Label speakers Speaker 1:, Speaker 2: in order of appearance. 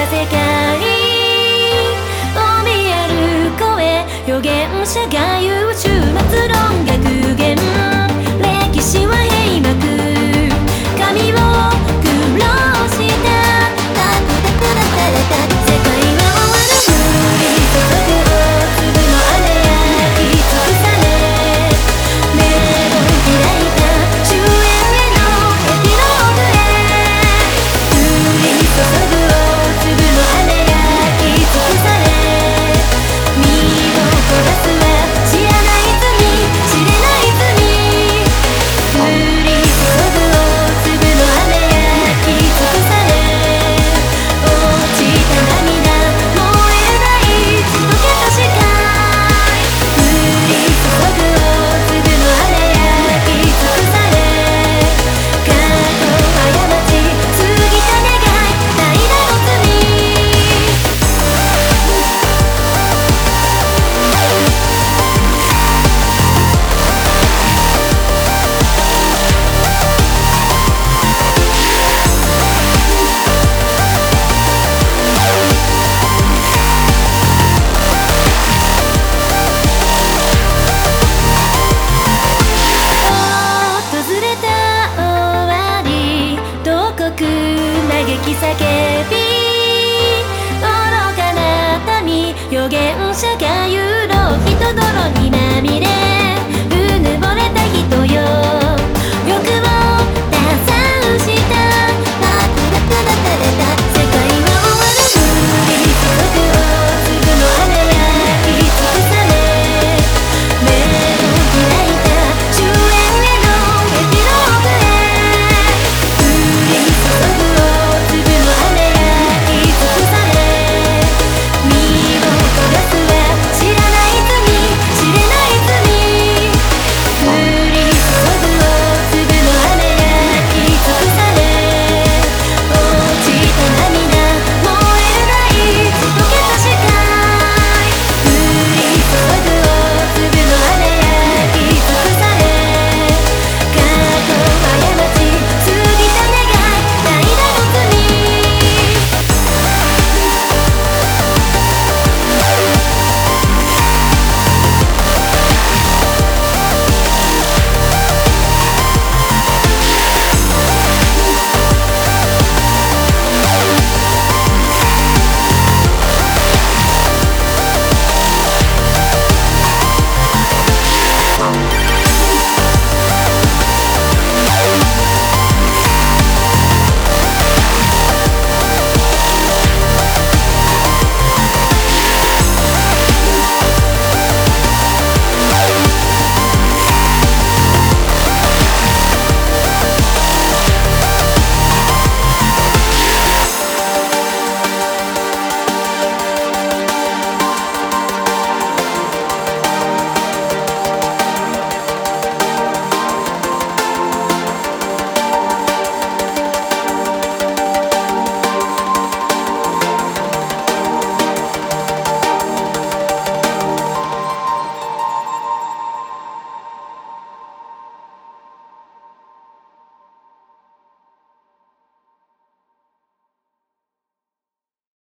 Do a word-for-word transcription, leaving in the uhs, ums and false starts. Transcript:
Speaker 1: 世界を見える声、預言者が言う終末論学言、歴史は閉幕、神を苦労したタクタクタタタタ、世界は終わる、降り注ぐ大粒の雨焼き尽くされ、目を開いた終焉へのエピローグへ、降り注ぐ大粒の雨焼き尽くされ、身を焦らすは知らない罪、知れない罪、降り注ぐ大粒の雨焼き尽くされ、落ちた涙燃えない血溶けた視界、降り注ぐ大粒の雨焼き尽くされ、過去過ち過ぎた願い代打の罪、訪れた終わり、慟哭嘆き叫び、愚かな民、預言者が言うろ人泥にまみれ